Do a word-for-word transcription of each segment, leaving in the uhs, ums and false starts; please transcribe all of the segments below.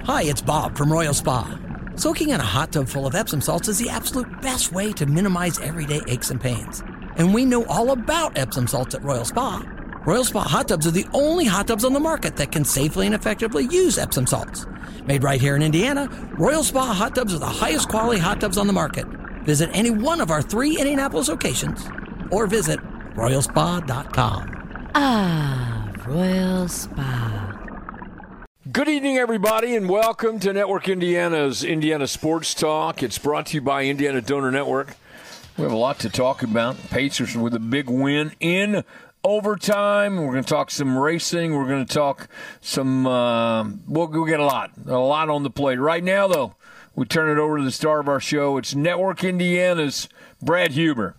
Hi, it's Bob from Royal Spa. Soaking in a hot tub full of Epsom salts is the absolute best way to minimize everyday aches and pains. And we know all about Epsom salts at Royal Spa. Royal Spa hot tubs are the only hot tubs on the market that can safely and effectively use Epsom salts. Made right here in Indiana, Royal Spa hot tubs are the highest quality hot tubs on the market. Visit any one of our three Indianapolis locations or visit royal spa dot com. Ah, Royal Spa. Good evening, everybody, and welcome to Network Indiana's Indiana Sports Talk. It's brought to you by Indiana Donor Network. We have a lot to talk about. Pacers with a big win in overtime. We're going to talk some racing. We're going to talk some uh, – we'll, we'll get a lot, a lot on the plate. Right now, though, we turn it over to the star of our show. It's Network Indiana's Brad Huber.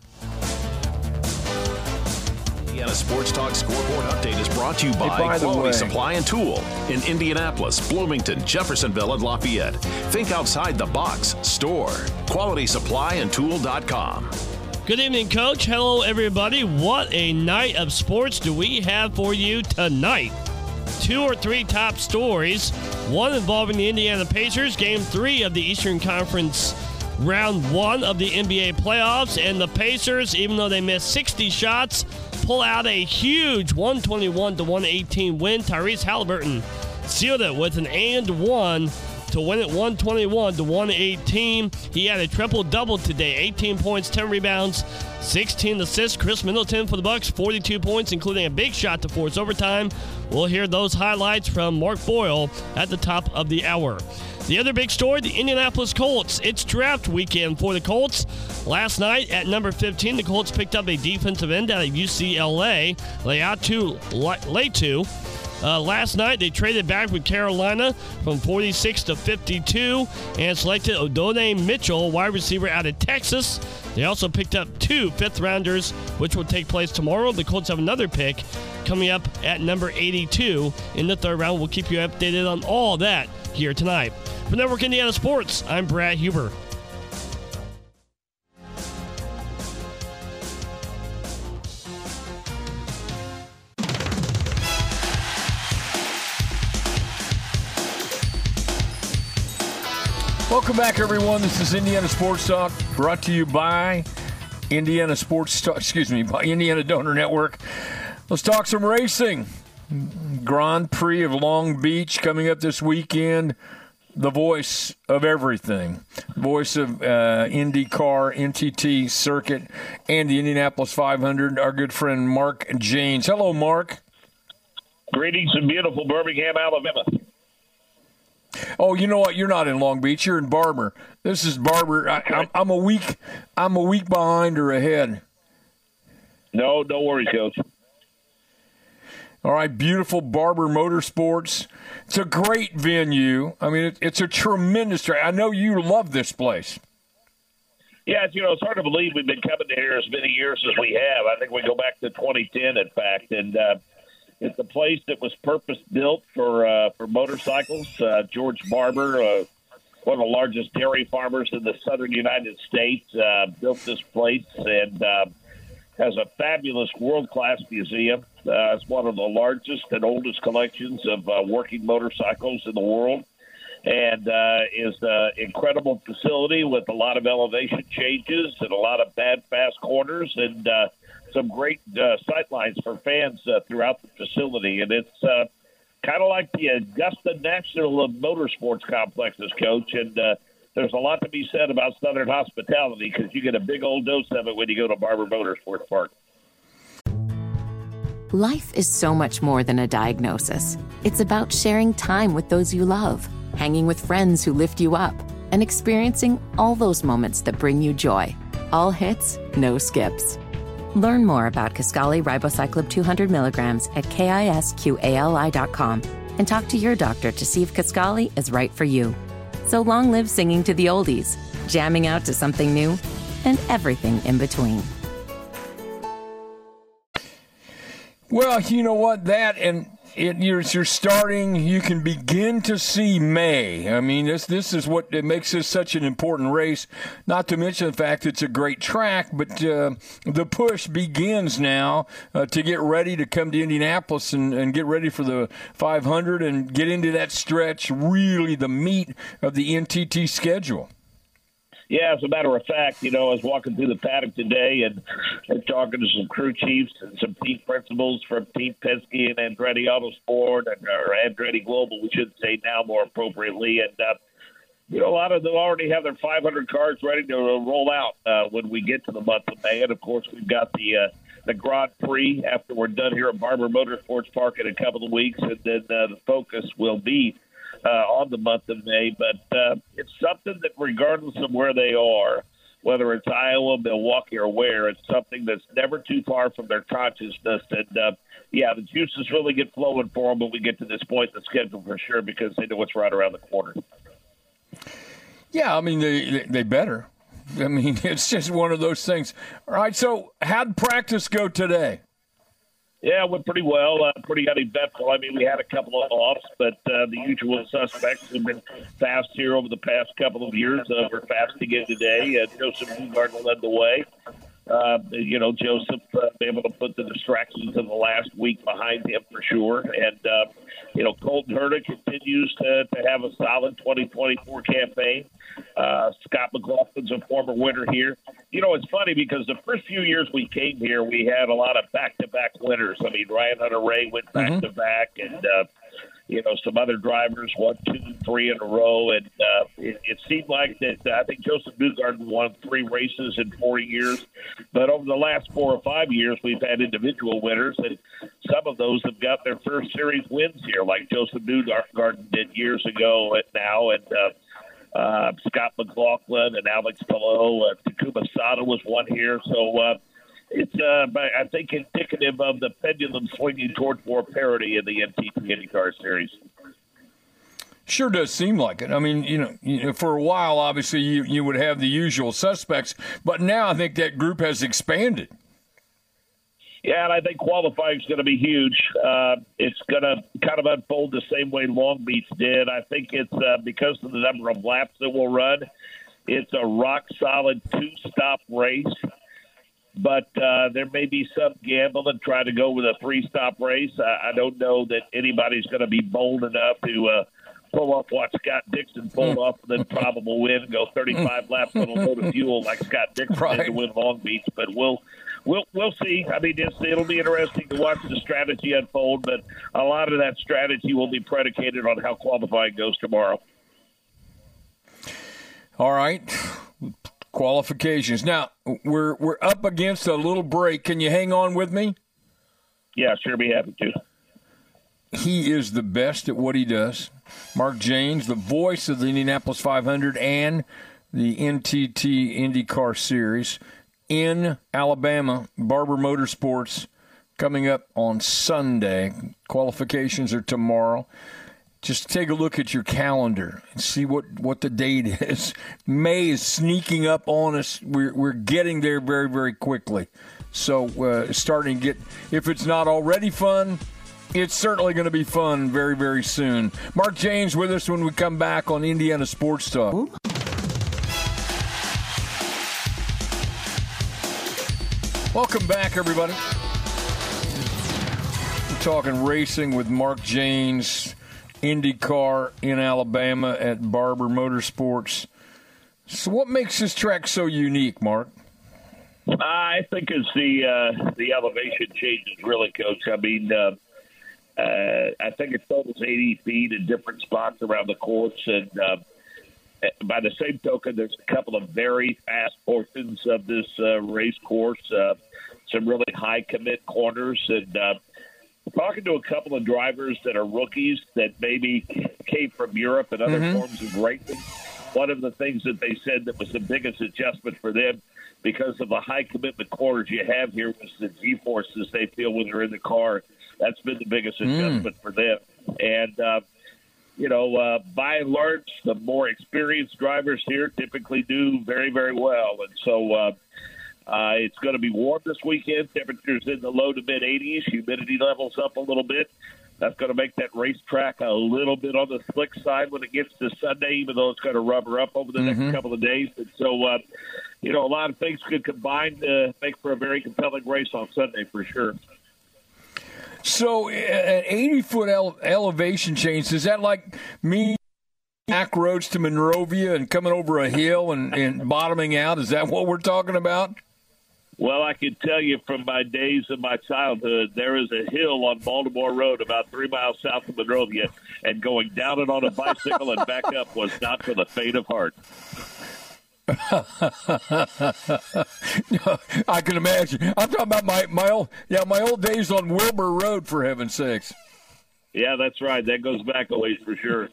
Indiana Sports Talk Scoreboard Update is brought to you by, hey, by Quality way, Supply and Tool in Indianapolis, Bloomington, Jeffersonville, and Lafayette. Think outside the box. Store. quality supply and tool dot com. Good evening, Coach. Hello, everybody. What a night of sports do we have for you tonight? Two or three top stories. One involving the Indiana Pacers, Game three of the Eastern Conference Round one of the N B A playoffs. And the Pacers, even though they missed sixty shots, pull out a huge one twenty-one to one eighteen win. Tyrese Halliburton sealed it with an and one to win it one twenty-one to one eighteen. He had a triple-double today, eighteen points, ten rebounds, sixteen assists. Chris Middleton for the Bucks, forty-two points, including a big shot to force overtime. We'll hear those highlights from Mark Boyle at the top of the hour. The other big story, the Indianapolis Colts. It's draft weekend for the Colts. Last night at number fifteen, the Colts picked up a defensive end out of U C L A, Laiatu Latu. Uh, last night, they traded back with Carolina from forty-six to fifty-two and selected Odone Mitchell, wide receiver out of Texas. They also picked up two fifth-rounders, which will take place tomorrow. The Colts have another pick coming up at number eighty-two in the third round. We'll keep you updated on all that here tonight. For Network Indiana Sports, I'm Brad Huber. Welcome back, everyone. This is Indiana Sports Talk, brought to you by Indiana Sports Talk, excuse me, by Indiana Donor Network. Let's talk some racing. Grand Prix of Long Beach coming up this weekend. The voice of everything. Voice of uh, IndyCar, N T T circuit, and the Indianapolis five hundred, our good friend Mark Janes. Hello, Mark. Greetings from beautiful Birmingham, Alabama. Oh, you know what? You're not in Long Beach. You're in Barber. This is Barber. I, I'm, I'm a week. I'm a week behind or ahead. No, no worries, Coach. All right, beautiful Barber Motorsports. It's a great venue. I mean, it, it's a tremendous track. I know you love this place. Yeah, you know, it's hard to believe we've been coming here as many years as we have. I think we go back to twenty ten, in fact, and uh, it's a place that was purpose-built for uh, for motorcycles. Uh, George Barber, uh, one of the largest dairy farmers in the southern United States, uh, built this place and uh, has a fabulous world-class museum. Uh, it's one of the largest and oldest collections of uh, working motorcycles in the world, and uh, is an incredible facility with a lot of elevation changes and a lot of bad, fast corners and uh, some great uh, sight lines for fans uh, throughout the facility. And it's uh, kind of like the Augusta National of Motorsports complexes, Coach, and uh, there's a lot to be said about Southern hospitality because you get a big old dose of it when you go to Barber Motorsports Park. Life is so much more than a diagnosis. It's about sharing time with those you love, hanging with friends who lift you up, and experiencing all those moments that bring you joy. All hits, no skips. Learn more about Kisqali Ribociclib two hundred milligrams at kisqali dot com and talk to your doctor to see if Kisqali is right for you. So long live singing to the oldies, jamming out to something new, and everything in between. Well, you know what? That and it, you're, you're starting, you can begin to see May. I mean, this this is what it makes this such an important race, not to mention the fact it's a great track, but uh, the push begins now uh, to get ready to come to Indianapolis and, and get ready for the five hundred and get into that stretch, really the meat of the N T T schedule. Yeah, as a matter of fact, you know, I was walking through the paddock today and, and talking to some crew chiefs and some team principals from Team Penske and Andretti Autosport and or Andretti Global, we should say now more appropriately. And, uh, you know, a lot of them already have their five hundred cars ready to roll out uh, when we get to the month of May. And, of course, we've got the uh, the Grand Prix after we're done here at Barber Motorsports Park in a couple of weeks. And then uh, the focus will be Uh, on the month of May, but uh, it's something that regardless of where they are, whether it's Iowa, Milwaukee, or where, it's something that's never too far from their consciousness. And, uh, yeah, the juices really get flowing for them when we get to this point in the schedule for sure because they know what's right around the corner. Yeah, I mean, they, they better. I mean, it's just one of those things. All right, so how'd practice go today? Yeah, it went pretty well, uh, pretty uneventful. I mean, we had a couple of offs, but uh, the usual suspects have been fast here over the past couple of years. Uh, we're fast again today. Uh, Joseph Newgarden led the way. Uh, you know, Joseph uh, able to put the distractions of the last week behind him for sure. And, uh, you know, Colton Herta continues to, to have a solid twenty twenty-four campaign. Uh, Scott McLaughlin's a former winner here. You know, it's funny because the first few years we came here, we had a lot of back-to-back winners. I mean, Ryan Hunter-Reay went back-to-back, mm-hmm. and, uh, you know, some other drivers won two, three in a row. And uh, it, it seemed like that uh, I think Joseph Newgarden won three races in four years. But over the last four or five years, we've had individual winners, and some of those have got their first series wins here, like Joseph Newgarden did years ago and now. And uh, uh, Scott McLaughlin and Alex Palou. Uh, Takuma Sato was one here. So, uh, It's, uh, I think, indicative of the pendulum swinging toward more parity in the N T T IndyCar Series. Sure does seem like it. I mean, you know, you know, for a while, obviously, you, you would have the usual suspects, but now I think that group has expanded. Yeah, and I think qualifying is going to be huge. Uh, it's going to kind of unfold the same way Long Beach did. I think it's uh, because of the number of laps that will run, it's a rock-solid two-stop race. But uh, there may be some gamble and try to go with a three-stop race. I, I don't know that anybody's going to be bold enough to uh, pull off what Scott Dixon pulled off and then probable win and go thirty-five laps on a load of fuel like Scott Dixon right. did to win Long Beach. But we'll we'll we'll see. I mean, it's, it'll be interesting to watch the strategy unfold, but a lot of that strategy will be predicated on how qualifying goes tomorrow. All right. Qualifications. Now, we're we're up against a little break. Can you hang on with me? Yeah, sure, be happy to. He is the best at what he does. Mark Jaynes, the voice of the Indianapolis five hundred and the N T T IndyCar Series in Alabama. Barber Motorsports coming up on Sunday. Qualifications are tomorrow. Just take a look at your calendar and see what, what the date is. May is sneaking up on us. We're we're getting there very, very quickly. So uh, starting to get, if it's not already fun, it's certainly going to be fun very, very soon. Mark Jaynes with us when we come back on Indiana Sports Talk. Ooh. Welcome back, everybody. We're talking racing with Mark Jaynes. IndyCar in Alabama at Barber Motorsports. So what makes this track so unique, Mark? I think it's the uh, the elevation changes, really, Coach. I mean, uh, uh, I think it totals eighty feet in different spots around the course. And uh, by the same token, there's a couple of very fast portions of this uh, race course, uh, some really high commit corners. And uh, talking to a couple of drivers that are rookies that maybe came from Europe and other mm-hmm. forms of racing, one of the things that they said that was the biggest adjustment for them because of the high commitment corners you have here was the G-forces they feel when they're in the car. That's been the biggest adjustment mm. for them. And, uh, you know, uh, by and large, the more experienced drivers here typically do very, very well. And so uh, uh, it's going to be warm this weekend. Temperatures in the low to mid eighties. Humidity levels up a little bit. That's going to make that racetrack a little bit on the slick side when it gets to Sunday, even though it's going to rubber up over the mm-hmm. next couple of days. And so, uh, you know, a lot of things could combine to make for a very compelling race on Sunday for sure. So an eighty-foot ele- elevation change, is that like me back roads to Monrovia and coming over a hill and, and bottoming out? Is that what we're talking about? Well, I can tell you from my days of my childhood, there is a hill on Baltimore Road about three miles south of Monrovia, and going down it on a bicycle and back up was not for the faint of heart. I can imagine. I'm talking about my, my old yeah my old days on Wilbur Road, for heaven's sakes. Yeah, that's right. That goes back a ways for sure.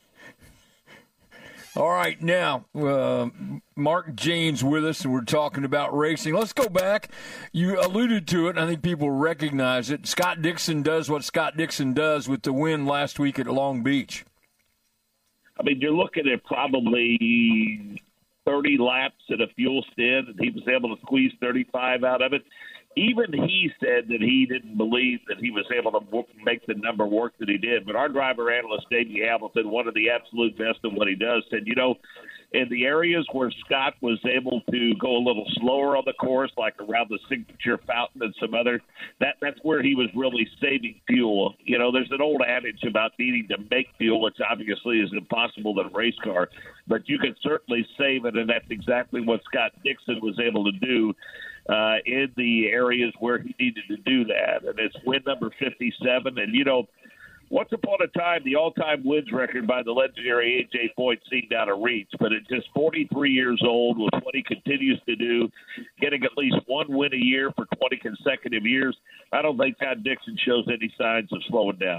All right, now, uh, Mark Jane's with us, and we're talking about racing. Let's go back. You alluded to it, and I think people recognize it. Scott Dixon does what Scott Dixon does with the win last week at Long Beach. I mean, you're looking at probably thirty laps at a fuel stint, and he was able to squeeze thirty-five out of it. Even he said that he didn't believe that he was able to make the number work that he did. But our driver analyst, Davey Hamilton, one of the absolute best of what he does, said, you know, in the areas where Scott was able to go a little slower on the course, like around the Signature Fountain and some other, that that's where he was really saving fuel. You know, there's an old adage about needing to make fuel, which obviously is impossible in a race car, but you can certainly save it, and that's exactly what Scott Dixon was able to do uh, in the areas where he needed to do that. And it's win number fifty-seven, and, you know, once upon a time, the all-time wins record by the legendary A J Foyt seemed out of reach, but at just forty-three years old, with what he continues to do, getting at least one win a year for twenty consecutive years, I don't think Scott Dixon shows any signs of slowing down.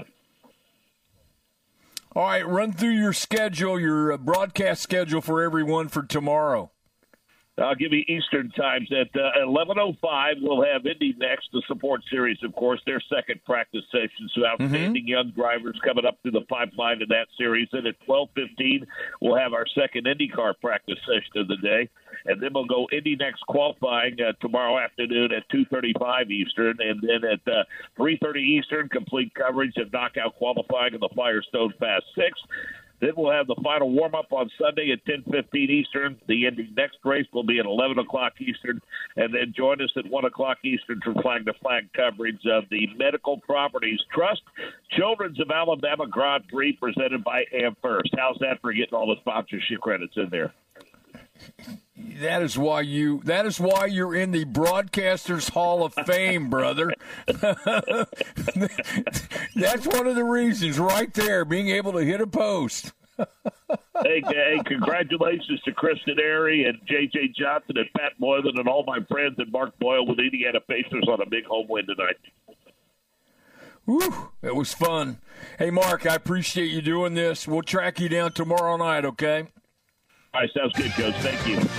All right, run through your schedule, your broadcast schedule for everyone for tomorrow. I'll give you Eastern times. At uh, eleven oh five, we'll have Indy next, the support series, of course, their second practice session. So outstanding mm-hmm. young drivers coming up through the pipeline in that series. And at twelve fifteen, we'll have our second IndyCar practice session of the day. And then we'll go Indy next qualifying uh, tomorrow afternoon at two thirty-five Eastern. And then at uh, three thirty Eastern, complete coverage of knockout qualifying in the Firestone Fast Six. Then we'll have the final warm-up on Sunday at ten fifteen Eastern. The Indy next race will be at eleven o'clock Eastern. And then join us at one o'clock Eastern for flag-to-flag coverage of the Medical Properties Trust Children's of Alabama Grand Prix presented by AmFirst. How's that for getting all the sponsorship credits in there? That is why you. That is why you're in the Broadcasters Hall of Fame, brother. That's one of the reasons, right there, being able to hit a post. hey, hey, congratulations to Kristen Airy and J J Johnson and Pat Moylan and all my friends and Mark Boyle with Indiana Pacers on a big home win tonight. Whew, it was fun. Hey, Mark, I appreciate you doing this. We'll track you down tomorrow night, okay? All right, sounds good, Coach. Thank you.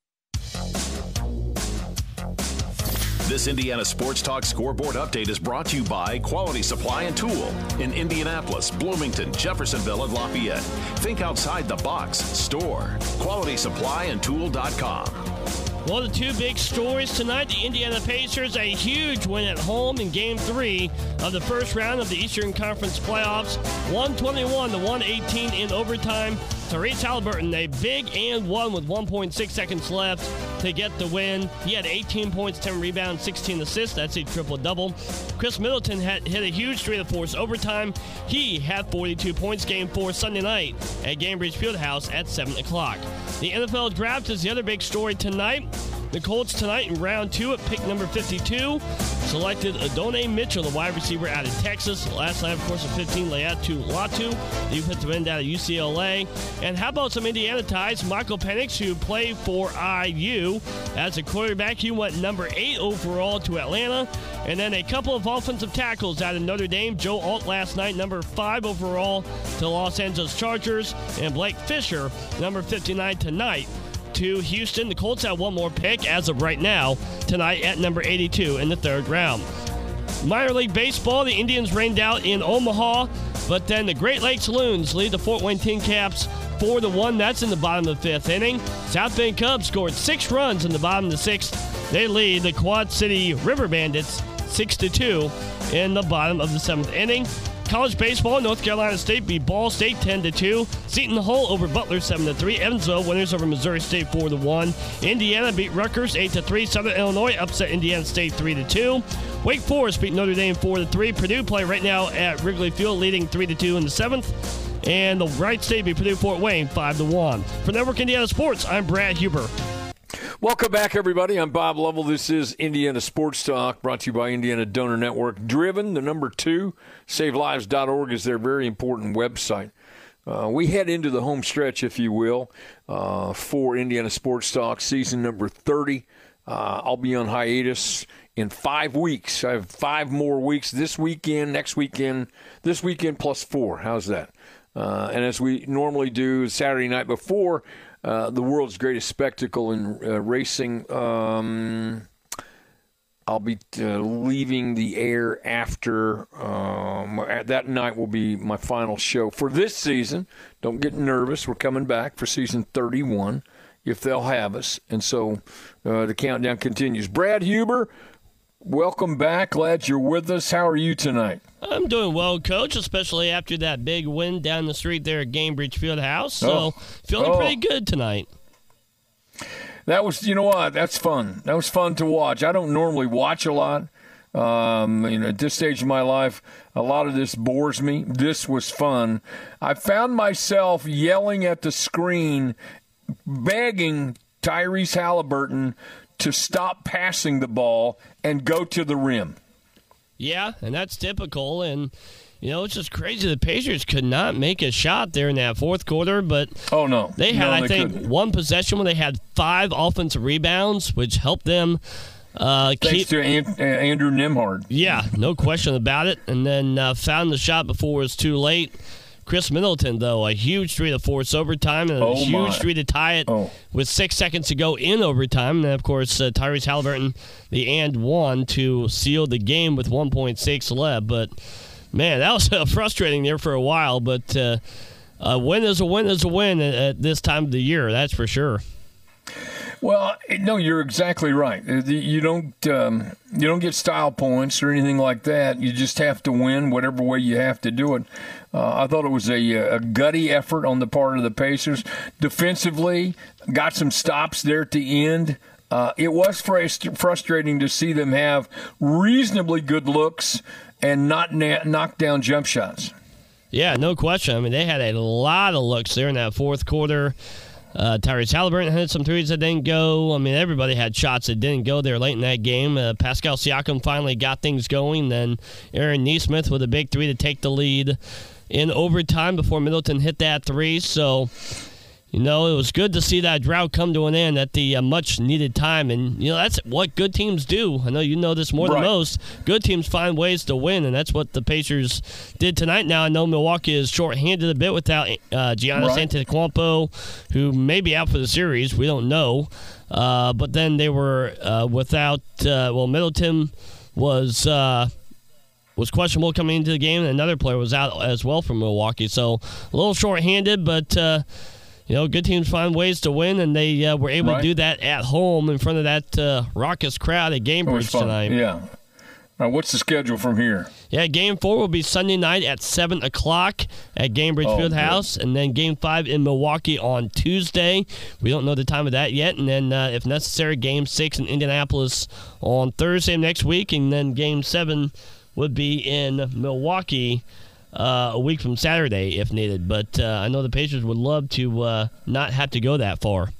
This Indiana Sports Talk scoreboard update is brought to you by Quality Supply and Tool in Indianapolis, Bloomington, Jeffersonville, and Lafayette. Think outside the box. Store. quality supply and tool dot com. Well, the two big stories tonight, the Indiana Pacers, a huge win at home in Game three of the first round of the Eastern Conference playoffs, one twenty-one to one eighteen in overtime. Tyrese Halliburton, a big and one with one point six seconds left to get the win. He had eighteen points, ten rebounds, sixteen assists. That's a triple-double. Chris Middleton had hit a huge three to force overtime. He had forty-two points. Game four Sunday night at Gainbridge Fieldhouse at seven o'clock. The N F L Draft is the other big story tonight. The Colts tonight in round two at pick number fifty-two selected Adonai Mitchell, the wide receiver out of Texas. Last night, of course, at fifteen, Laiatu Latu, the defensive end out of U C L A. And how about some Indiana ties? Michael Penix, who played for I U as a quarterback, he went number eight overall to Atlanta. And then a couple of offensive tackles out of Notre Dame. Joe Alt last night, number five overall to Los Angeles Chargers. And Blake Fisher, number fifty-nine tonight to Houston. The Colts have one more pick as of right now tonight at number eighty-two in the third round. Minor League Baseball, the Indians rained out in Omaha, but then the Great Lakes Loons lead the Fort Wayne Tin Caps four to one. That's in the bottom of the fifth inning. South Bend Cubs scored six runs in the bottom of the sixth. They lead the Quad City River Bandits six to two in the bottom of the seventh inning. college baseball, North Carolina State beat Ball State ten to two. Seton Hall over Butler seven to three. Evansville winners over Missouri State four to one. Indiana beat Rutgers eight to three. Southern Illinois upset Indiana State three to two. Wake Forest beat Notre Dame four to three. Purdue play right now at Wrigley Field, leading three to two in the seventh. And the Wright State beat Purdue Fort Wayne five to one. For Network Indiana Sports, I'm Brad Huber. Welcome back, everybody. I'm Bob Lovell. This is Indiana Sports Talk, brought to you by Indiana Donor Network. Driven, the number two, save lives dot org is their very important website. Uh, we head into the home stretch, if you will, uh, for Indiana Sports Talk, season number thirty. Uh, I'll be on hiatus in five weeks. I have five more weeks this weekend, next weekend, this weekend plus four. How's that? Uh, and as we normally do Saturday night before, Uh, the world's greatest spectacle in uh, racing. Um, I'll be uh, leaving the air after um, that night will be my final show for this season. Don't get nervous. We're coming back for season thirty-one if they'll have us. And so uh, the countdown continues. Brad Huber, welcome back. Glad you're with us. How are you tonight? I'm doing well, Coach, especially after that big win down the street there at Gainbridge Fieldhouse. So Oh. feeling Oh. pretty good tonight. That was, you know what? That's fun. That was fun to watch. I don't normally watch a lot. Um, you know, at this stage of my life, a lot of this bores me. This was fun. I found myself yelling at the screen, begging Tyrese Halliburton to stop passing the ball and go to the rim. Yeah, and that's typical. And, you know, it's just crazy. The Pacers could not make a shot there in that fourth quarter, but Oh, no. they had, No, I they think, couldn't. one possession where they had five offensive rebounds, which helped them uh, Thanks keep. to An- uh, Andrew Nembhard. Yeah, no question about it. And then uh, found the shot before it was too late. Chris Middleton, though, a huge three to force overtime and a Oh, huge my. three to tie it Oh. with six seconds to go in overtime. And, then, of course, uh, Tyrese Halliburton, the and one to seal the game with one point six left. But, man, that was uh, frustrating there for a while. But uh, a win is a win is a win at, at this time of the year, that's for sure. Well, no, you're exactly right. You don't um, you don't get style points or anything like that. You just have to win whatever way you have to do it. Uh, I thought it was a, a gutty effort on the part of the Pacers. Defensively, got some stops there at the end. Uh, it was frust- frustrating to see them have reasonably good looks and not na- knock down jump shots. Yeah, no question. I mean, they had a lot of looks there in that fourth quarter. Uh, Tyrese Halliburton had some threes that didn't go. I mean, everybody had shots that didn't go there late in that game. Uh, Pascal Siakam finally got things going. Then Aaron Nesmith with a big three to take the lead in overtime before Middleton hit that three. So, you know, it was good to see that drought come to an end at the uh, much-needed time. And, you know, that's what good teams do. I know you know this more Right. than most. Good teams find ways to win, and that's what the Pacers did tonight. Now, I know Milwaukee is short-handed a bit without uh, Giannis Right. Antetokounmpo, who may be out for the series. We don't know. Uh, but then they were uh, without, uh, well, Middleton was uh, was questionable coming into the game, and another player was out as well from Milwaukee. So a little short-handed, but uh, you know, good teams find ways to win, and they uh, were able Right. to do that at home in front of that uh, raucous crowd at It was Gainbridge fun. tonight. Yeah. Now, what's the schedule from here? Yeah, Game four will be Sunday night at seven o'clock at Gainbridge Oh, Fieldhouse, and then Game five in Milwaukee on Tuesday. We don't know the time of that yet, and then, uh, if necessary, Game six in Indianapolis on Thursday next week, and then Game seven would be in Milwaukee uh, a week from Saturday if needed. But uh, I know the Pacers would love to uh, not have to go that far.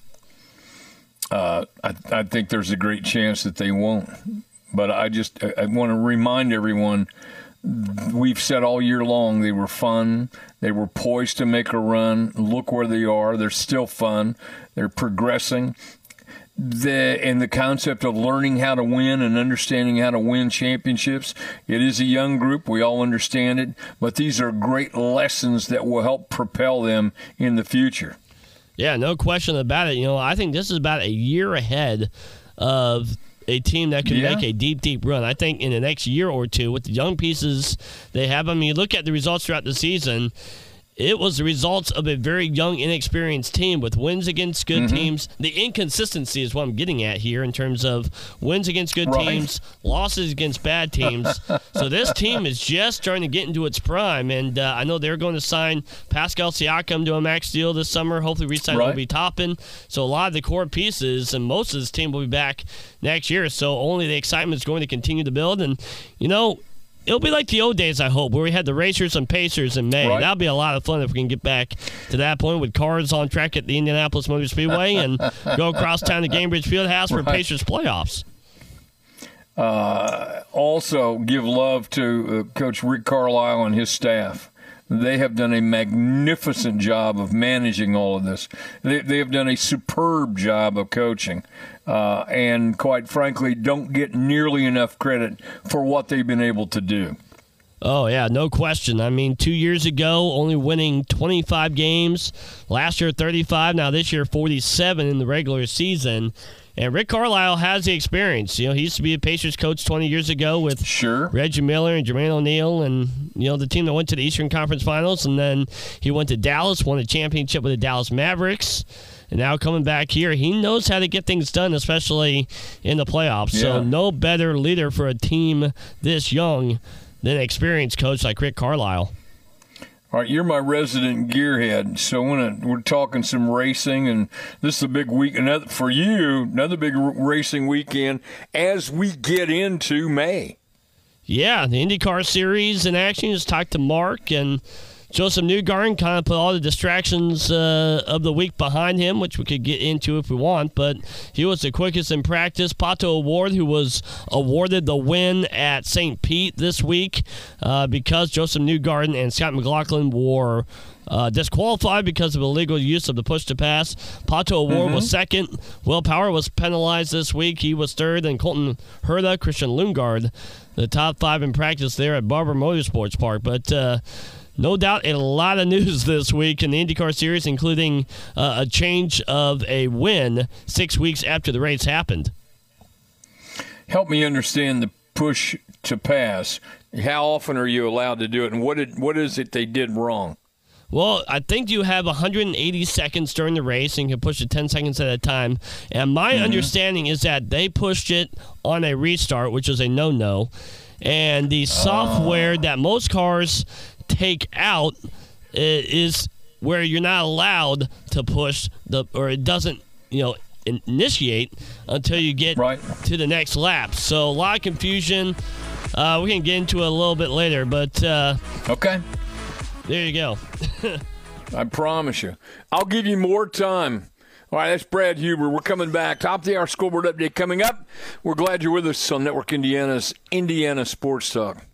Uh, I, I think there's a great chance that they won't. But I just I, I want to remind everyone, we've said all year long they were fun. They were poised to make a run. Look where they are. They're still fun. They're progressing. The, and the concept of learning how to win and understanding how to win championships, it is a young group. We all understand it. But these are great lessons that will help propel them in the future. Yeah, no question about it. You know, I think this is about a year ahead of a team that can Yeah. make a deep, deep run. I think in the next year or two, with the young pieces they have, I mean, you look at the results throughout the season, it was the results of a very young, inexperienced team with wins against good mm-hmm. teams. The inconsistency is what I'm getting at here in terms of wins against good right. teams, losses against bad teams. So this team is just starting to get into its prime, and uh, I know they're going to sign Pascal Siakam to a max deal this summer, hopefully re-sign right. Obi Toppin. So a lot of the core pieces, and most of this team will be back next year, so only the excitement is going to continue to build. And, you know, it'll be like the old days, I hope, where we had the Racers and Pacers in May. Right. That'll be a lot of fun if we can get back to that point with cars on track at the Indianapolis Motor Speedway and go across town to Gainbridge Fieldhouse for right. Pacers playoffs. Uh, also, give love to uh, Coach Rick Carlisle and his staff. They have done a magnificent job of managing all of this. They, they have done a superb job of coaching. Uh, and quite frankly, don't get nearly enough credit for what they've been able to do. Oh, yeah, no question. I mean, two years ago, only winning twenty-five games. Last year, thirty-five. Now this year, forty-seven in the regular season. And Rick Carlisle has the experience. You know, he used to be a Pacers coach twenty years ago with sure. Reggie Miller and Jermaine O'Neal and, you know, the team that went to the Eastern Conference Finals. And then he went to Dallas, won a championship with the Dallas Mavericks. And now coming back here, he knows how to get things done, especially in the playoffs. Yeah. So no better leader for a team this young than an experienced coach like Rick Carlisle. All right, you're my resident gearhead, so when we're talking some racing, and this is a big week another, for you, another big racing weekend as we get into May. Yeah, the IndyCar Series in action. Just talked to Mark, and Joseph Newgarden kind of put all the distractions uh, of the week behind him, which we could get into if we want, but he was the quickest in practice. Pato O'Ward, who was awarded the win at Saint Pete this week uh, because Joseph Newgarden and Scott McLaughlin were uh, disqualified because of illegal use of the push-to-pass. Pato O'Ward mm-hmm. was second. Will Power was penalized this week. He was third, and Colton Herta, Christian Lundgaard, the top five in practice there at Barber Motorsports Park. But uh, no doubt a lot of news this week in the IndyCar Series, including uh, a change of a win six weeks after the race happened. Help me understand the push to pass. How often are you allowed to do it, and what did, what is it they did wrong? Well, I think you have one hundred eighty seconds during the race, and you can push it ten seconds at a time. And my mm-hmm. understanding is that they pushed it on a restart, which is a no-no. And the software uh. that most cars take out is where you're not allowed to push the, or it doesn't, you know, initiate until you get right. to the next lap. So a lot of confusion. Uh, we can get into it a little bit later, but uh, okay, there you go. I promise you, I'll give you more time. All right, that's Brad Huber. We're coming back. Top of the hour scoreboard update coming up. We're glad you're with us on Network Indiana's Indiana Sports Talk.